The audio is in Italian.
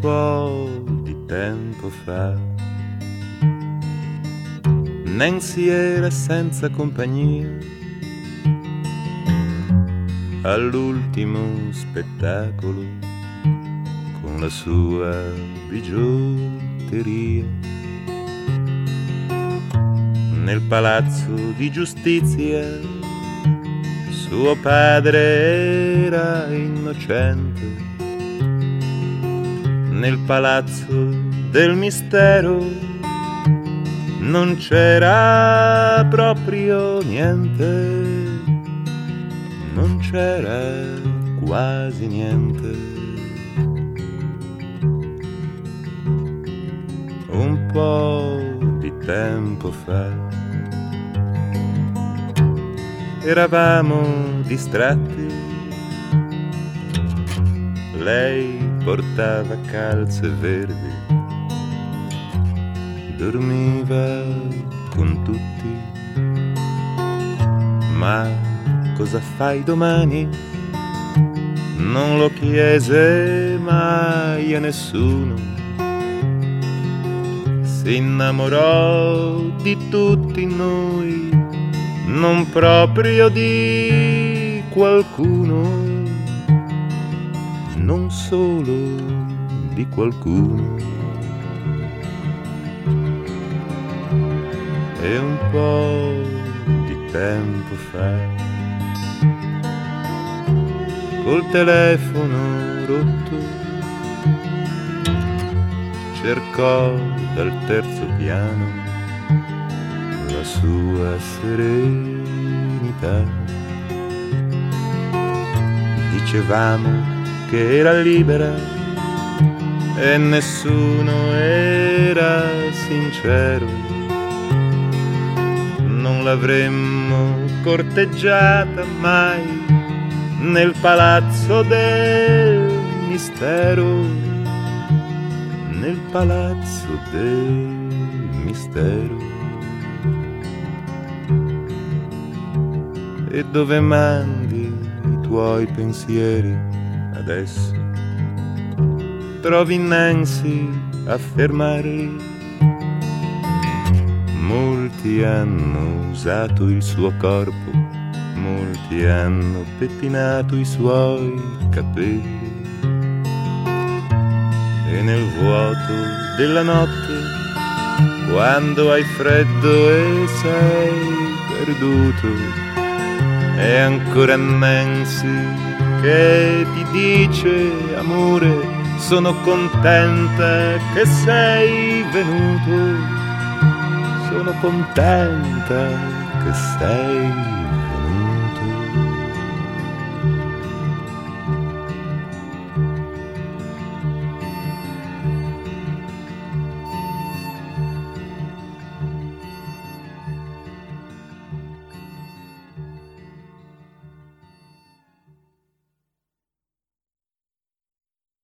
po' di tempo fa Nancy era senza compagnia all'ultimo spettacolo con la sua bigiotteria. Nel palazzo di giustizia suo padre era innocente. Nel palazzo del mistero non c'era proprio niente, non c'era quasi niente. Un po' di tempo fa eravamo distratti, lei portava calze verdi, dormiva con tutti. Ma cosa fai domani? Non lo chiese mai a nessuno. Si innamorò di tutti noi, non proprio di qualcuno, non solo di qualcuno. E un po' di tempo fa, col telefono rotto, cercò dal terzo piano la sua serenità. Dicevamo che era libera e nessuno era sincero. Non l'avremmo corteggiata mai nel palazzo del mistero, nel palazzo del mistero. E dove mandi i tuoi pensieri adesso? Trovi Nancy a fermarli? Molti hanno usato il suo corpo, molti hanno pettinato i suoi capelli. E nel vuoto della notte, quando hai freddo e sei perduto, è ancora Nancy che ti dice: amore, sono contenta che sei venuto, sono contenta che sei